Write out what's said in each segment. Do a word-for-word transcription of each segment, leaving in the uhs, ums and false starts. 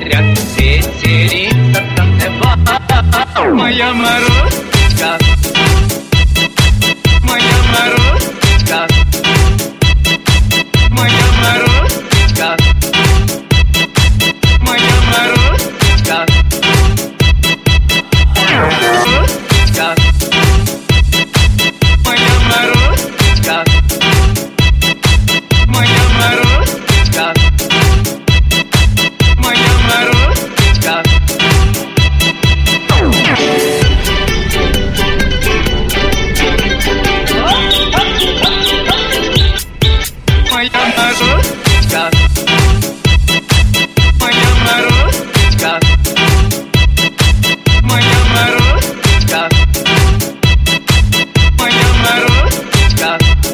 говорят, веселится, танцевать. Моя Марусечка, моя Марусечка, моя Марусечка, моя Марусечка, Марусечка, моя Марусечка, моя Марусечка, моя Марусечка. Моя Марусечка, моя Марусечка, моя Марусечка, моя Марусечка,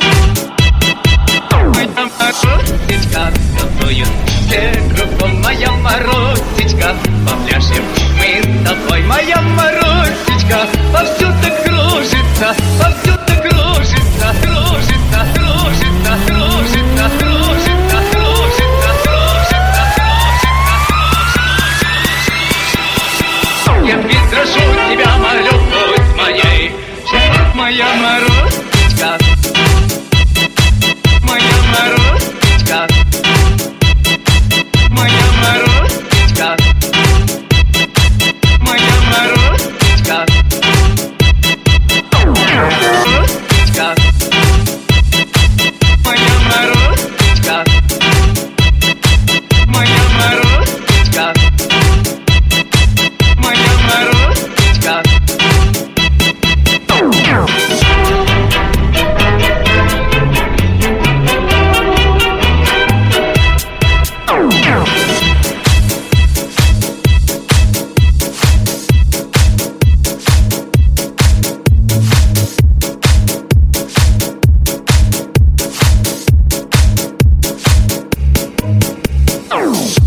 моя Марусечка, танцуют все кругом, моя Марусечка, попляшем мы с тобой, моя Марусечка, повсюду кружится, повсюду кружится, кружится, кружится, кружится, кружится, кружится, кружится, кружится. Я перекрашу тебя, молю, будь моей, моя Марусечка, моя Марусечка, моя Марусечка, моя Марусечка, Марусечка, моя Марусечка, моя Марусечка, моя Марусечка. Oh.